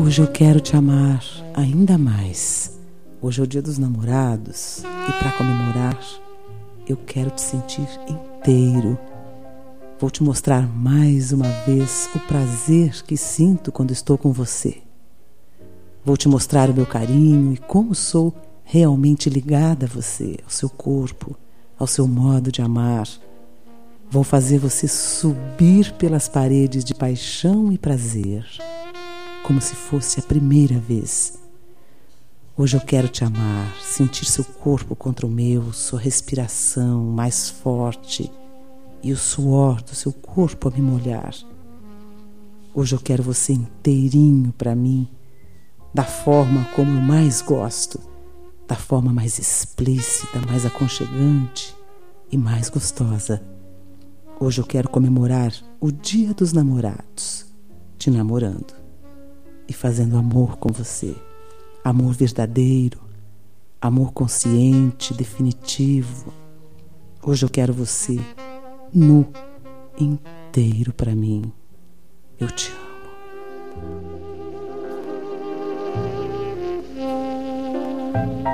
Hoje eu quero te amar ainda mais. Hoje é o Dia dos Namorados e para comemorar, eu quero te sentir inteiro. Vou te mostrar mais uma vez o prazer que sinto quando estou com você. Vou te mostrar o meu carinho e como sou realmente ligada a você, ao seu corpo, ao seu modo de amar. Vou fazer você subir pelas paredes de paixão e prazer, como se fosse a primeira vez. Hoje eu quero te amar, sentir seu corpo contra o meu, sua respiração mais forte e o suor do seu corpo a me molhar. Hoje eu quero você inteirinho para mim, da forma como eu mais gosto, da forma mais explícita, mais aconchegante e mais gostosa. Hoje eu quero comemorar o Dia dos Namorados, te namorando e fazendo amor com você. Amor verdadeiro, amor consciente, definitivo. Hoje eu quero você nu, inteiro para mim. Eu te amo.